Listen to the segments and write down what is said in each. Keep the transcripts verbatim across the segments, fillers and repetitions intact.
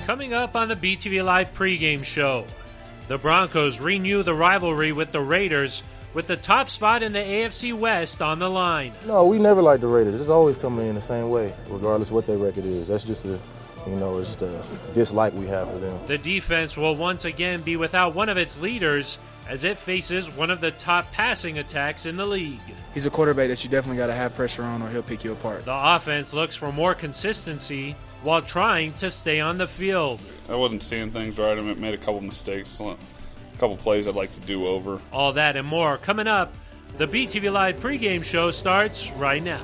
Coming up on the B T V Live pregame show, the Broncos renew the rivalry with the Raiders with the top spot in the A F C West on the line. No, we never liked the Raiders. It's always coming in the same way, regardless of what their record is. That's just a, you know, it's just a dislike we have for them. The defense will once again be without one of its leaders as it faces one of the top passing attacks in the league. He's a quarterback that you definitely got to have pressure on or he'll pick you apart. The offense looks for more consistency while trying to stay on the field. I wasn't seeing things right. I made a couple mistakes, a couple plays I'd like to do over. All that and more coming up. The B T V Live pregame show starts right now.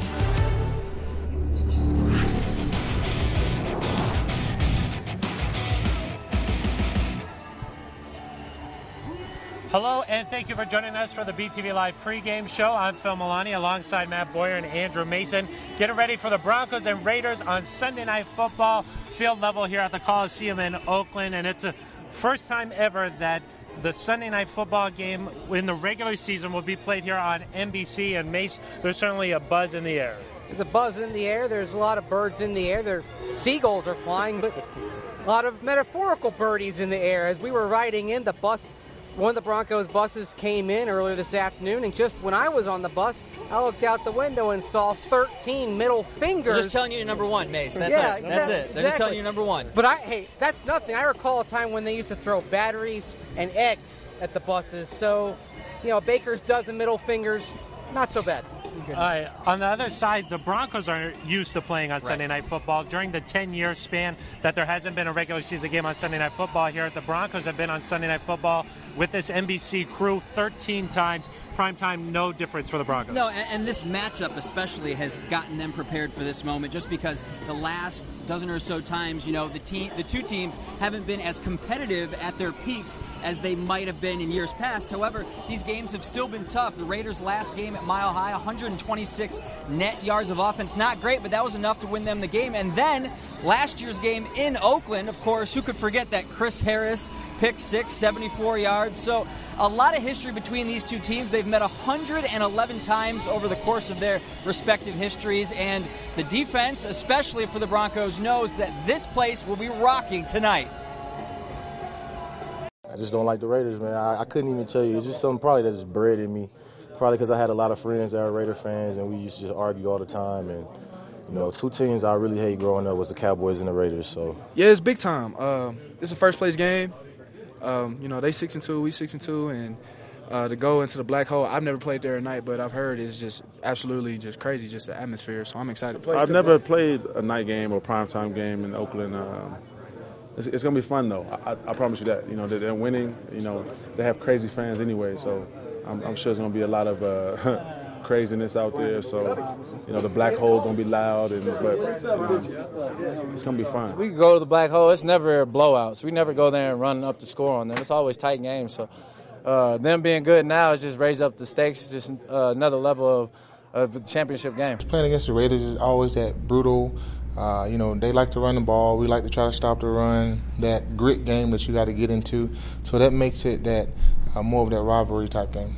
Hello, and thank you for joining us for the B T V Live pregame show. I'm Phil Milani alongside Matt Boyer and Andrew Mason. Getting ready for the Broncos and Raiders on Sunday Night Football, field level here at the Coliseum in Oakland. And it's the first time ever that the Sunday Night Football game in the regular season will be played here on N B C. And Mace, there's certainly a buzz in the air. There's a buzz in the air. There's a lot of birds in the air. Their seagulls are flying, but a lot of metaphorical birdies in the air. As we were riding in, the bus One of the Broncos buses came in earlier this afternoon, and just when I was on the bus, I looked out the window and saw thirteen middle fingers. They're just telling you you're number one, Mace. That's yeah, it. That's exactly, it. They're exactly. just telling you number one. But I, hey, that's nothing. I recall a time when they used to throw batteries and eggs at the buses. So, you know, Baker's dozen middle fingers, not so bad. Uh, on the other side, the Broncos are used to playing on right. Sunday Night Football. During the ten-year span that there hasn't been a regular season game on Sunday Night Football here, the Broncos have been on Sunday Night Football with this N B C crew thirteen times. Primetime, no difference for the Broncos. No, and, and this matchup especially has gotten them prepared for this moment just because the last dozen or so times, you know, the team, the two teams haven't been as competitive at their peaks as they might have been in years past. However, these games have still been tough. The Raiders' last game at Mile High, one hundred twenty-six net yards of offense. Not great, but that was enough to win them the game. And then last year's game in Oakland, of course, who could forget that Chris Harris pick six, seventy-four yards. So a lot of history between these two teams. They've met one hundred eleven times over the course of their respective histories, and the defense, especially for the Broncos, knows that this place will be rocking tonight. I just don't like the Raiders, man. I, I couldn't even tell you. It's just something probably that's just bred in me. Probably because I had a lot of friends that are Raider fans, and we used to just argue all the time. And you know, two teams I really hate growing up was the Cowboys and the Raiders. So yeah, it's big time. Uh, it's a first place game. Um, you know, they six and two, we six and two, and uh, to go into the black hole. I've never played there at night, but I've heard it's just absolutely just crazy, just the atmosphere. So I'm excited. I've never play. played a night game or primetime game in Oakland. Um, it's, it's going to be fun though. I, I promise you that. You know, they're winning. You know, they have crazy fans anyway, so I'm, I'm sure there's going to be a lot of uh, craziness out there. So you know, the black hole going to be loud, and but um, it's going to be fun. We go to the black hole. It's never blowouts. We never go there and run up the score on them. It's always tight games. So. Uh, them being good now is just raise up the stakes, just uh, another level of, of the championship game. Playing against the Raiders is always that brutal. Uh, you know, they like to run the ball. We like to try to stop the run. That grit game that you got to get into. So that makes it that uh, more of that rivalry type game.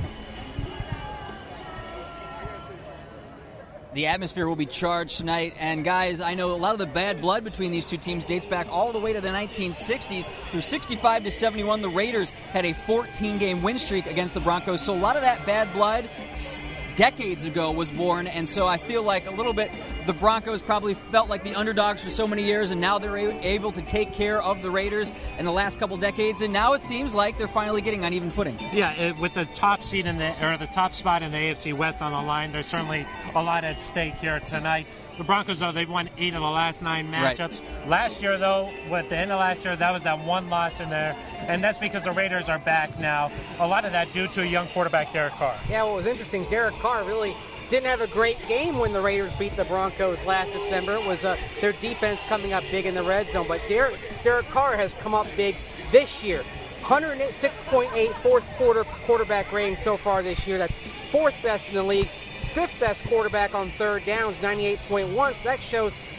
The atmosphere will be charged tonight, and guys, I know a lot of the bad blood between these two teams dates back all the way to the nineteen sixties. Through sixty-five to seventy-one, the Raiders had a fourteen-game win streak against the Broncos, so a lot of that bad blood decades ago was born, and so I feel like a little bit the Broncos probably felt like the underdogs for so many years, and now they're able to take care of the Raiders in the last couple decades, and now it seems like they're finally getting on even footing. Yeah, it, with the top seed in the or the top spot in the A F C West on the line, there's certainly a lot at stake here tonight. The Broncos, though, they've won eight of the last nine matchups. Right. Last year, though, at the end of last year, that was that one loss in there, and that's because the Raiders are back now. A lot of that due to a young quarterback, Derek Carr. Yeah, what was interesting, Derek Carr really didn't have a great game when the Raiders beat the Broncos last December. It was uh, their defense coming up big in the red zone, but Derek, Derek Carr has come up big this year. one oh six point eight fourth quarter quarterback rating so far this year. That's fourth best in the league. Fifth best quarterback on third downs, ninety-eight point one. So that shows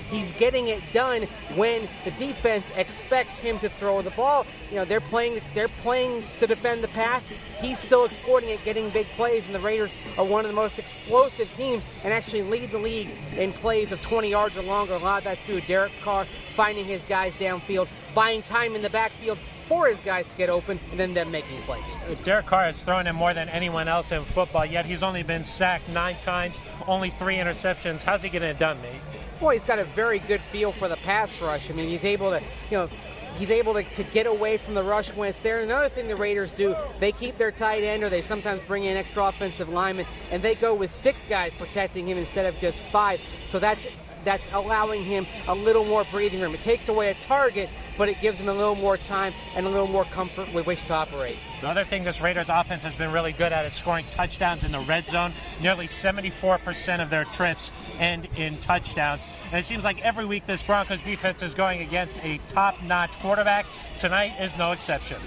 he's getting it done when the defense expects him to throw the ball. You know, they're playing they're playing to defend the pass. He's still exploiting it, getting big plays, and the Raiders are one of the most explosive teams and actually lead the league in plays of twenty yards or longer. A lot of that's due to Derek Carr finding his guys downfield, buying time in the backfield for his guys to get open, and then them making plays. Derek Carr has thrown in more than anyone else in football, yet he's only been sacked nine times, only three interceptions. How's he getting it done, mate? Boy, he's got a very good feel for the pass rush. I mean, he's able to, you know, he's able to, to get away from the rush when it's there. Another thing the Raiders do, they keep their tight end, or they sometimes bring in extra offensive linemen, and they go with six guys protecting him instead of just five. So that's that's allowing him a little more breathing room. It takes away a target, but it gives him a little more time and a little more comfort with which to operate. The other thing this Raiders offense has been really good at is scoring touchdowns in the red zone. Nearly seventy-four percent of their trips end in touchdowns. And it seems like every week this Broncos defense is going against a top-notch quarterback. Tonight is no exception.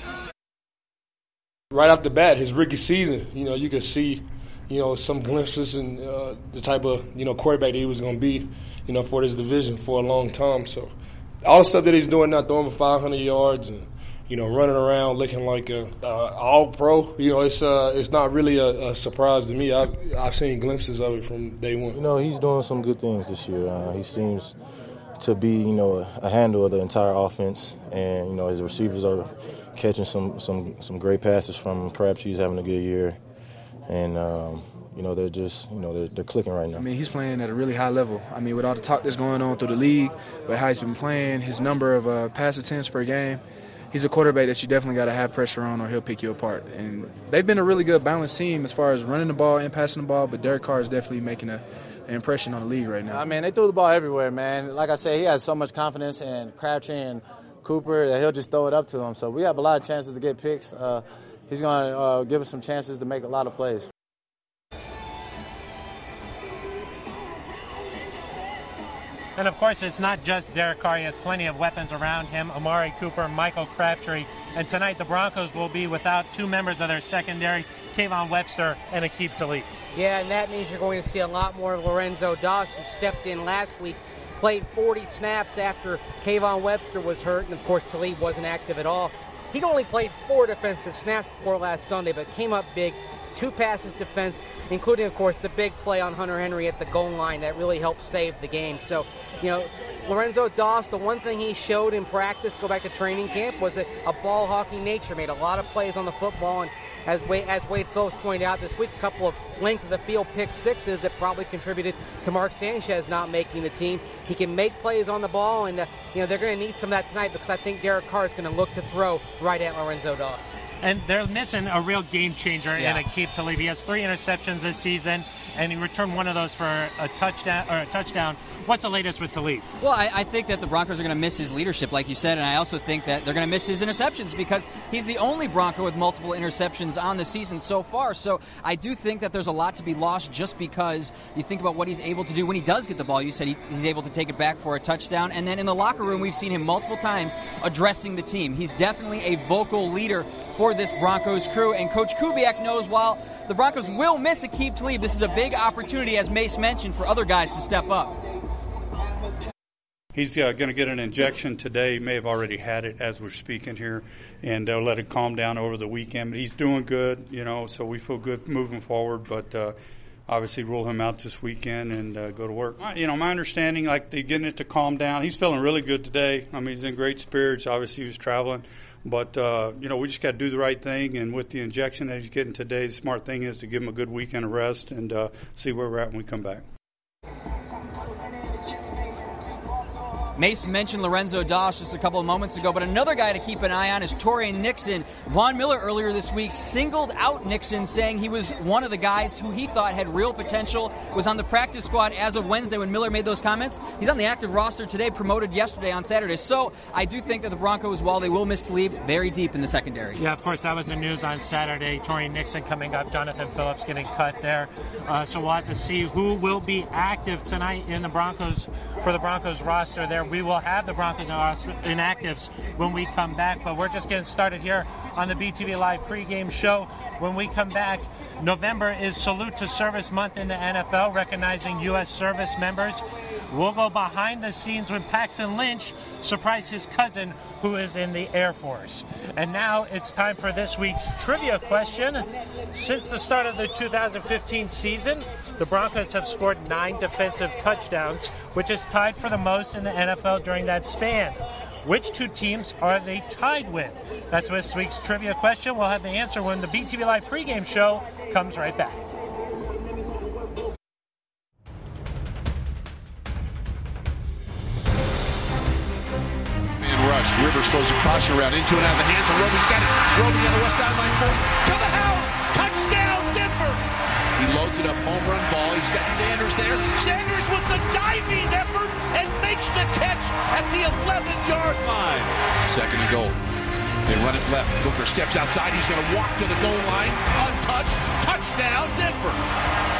Right off the bat, his rookie season, you know, you could see, you know, some glimpses in uh, the type of, you know, quarterback that he was going to be, you know, for this division for a long time. So all the stuff that he's doing now, throwing for five hundred yards and, you know, running around looking like a uh, all-pro, you know, it's uh, it's not really a, a surprise to me. I've, I've seen glimpses of it from day one. You know, he's doing some good things this year. Uh, he seems to be, you know, a, a handle of the entire offense, and, you know, his receivers are catching some, some, some great passes from him. Crabtree's having a good year. And, um, you know, they're just, you know, they're, they're clicking right now. I mean, he's playing at a really high level. I mean, with all the talk that's going on through the league, with how he's been playing, his number of uh, pass attempts per game, he's a quarterback that you definitely got to have pressure on or he'll pick you apart. And they've been a really good balanced team as far as running the ball and passing the ball, but Derek Carr is definitely making a, an impression on the league right now. I mean, they threw the ball everywhere, man. Like I said, he has so much confidence in Crabtree and Cooper that he'll just throw it up to him. So we have a lot of chances to get picks. Uh, he's going to uh, give us some chances to make a lot of plays. And, of course, it's not just Derek Carr. He has plenty of weapons around him, Amari Cooper, Michael Crabtree. And tonight the Broncos will be without two members of their secondary, Kayvon Webster and Aqib Talib. Yeah, and that means you're going to see a lot more of Lorenzo Doss, who stepped in last week, played forty snaps after Kayvon Webster was hurt, and, of course, Talib wasn't active at all. He'd only played four defensive snaps before last Sunday, but came up big. Two passes defense, including, of course, the big play on Hunter Henry at the goal line that really helped save the game. So, you know, Lorenzo Doss, the one thing he showed in practice, go back to training camp, was a, a ball-hawking nature. Made a lot of plays on the football, and as Wade, as Wade Phillips pointed out this week, a couple of length of the field pick sixes that probably contributed to Mark Sanchez not making the team. He can make plays on the ball, and, uh, you know, they're going to need some of that tonight because I think Derek Carr is going to look to throw right at Lorenzo Doss. And they're missing a real game changer Yeah. in Aqib Talib. He has three interceptions this season, and he returned one of those for a touchdown. Or a touchdown. What's the latest with Talib? Well, I, I think that the Broncos are going to miss his leadership, like you said, and I also think that they're going to miss his interceptions because he's the only Bronco with multiple interceptions on the season so far. So I do think that there's a lot to be lost just because you think about what he's able to do when he does get the ball. You said he, he's able to take it back for a touchdown, and then in the locker room, we've seen him multiple times addressing the team. He's definitely a vocal leader for this Broncos crew, and Coach Kubiak knows while the Broncos will miss Aqib Talib, this is a big opportunity, as Mace mentioned, for other guys to step up. He's uh, going to get an injection today. He may have already had it as we're speaking here, and they'll let it calm down over the weekend. But he's doing good, you know, so we feel good moving forward. But uh, obviously rule him out this weekend and uh, go to work. You know, my understanding, like they're getting it to calm down. He's feeling really good today. I mean, he's in great spirits. Obviously, he was traveling. But, uh, you know, we just got to do the right thing. And with the injection that he's getting today, the smart thing is to give him a good weekend of rest and uh, see where we're at when we come back. Mace mentioned Lorenzo Doss just a couple of moments ago, but another guy to keep an eye on is Torian Nixon. Von Miller earlier this week singled out Nixon, saying he was one of the guys who he thought had real potential, was on the practice squad as of Wednesday when Miller made those comments. He's on the active roster today, promoted yesterday on Saturday. So I do think that the Broncos, while they will miss Talib, very deep in the secondary. Yeah, of course, that was the news on Saturday. Torian Nixon coming up, Jonathan Phillips getting cut there. Uh, so we'll have to see who will be active tonight in the Broncos, for the Broncos roster there. We will have the Broncos inactives when we come back, but we're just getting started here on the B T V Live pregame show. When we come back, November is Salute to Service Month in the N F L, recognizing U S service members. We'll go behind the scenes when Paxton Lynch surprised his cousin, who is in the Air Force. And now it's time for this week's trivia question. Since the start of the two thousand fifteen season, the Broncos have scored nine defensive touchdowns, which is tied for the most in the N F L during that span. Which two teams are they tied with? That's this week's trivia question. We'll have the answer when the B T V Live pregame show comes right back. Rush. Rivers throws a caution around into and out of the hands, and Roby's got it. Roby on the west sideline for to the house. Touchdown, Denver. He loads it up, home run ball. He's got Sanders there. Sanders with the diving effort and makes the catch at the eleven-yard line. Second and goal. They run it left. Booker steps outside. He's going to walk to the goal line. Untouched. Touchdown, Denver.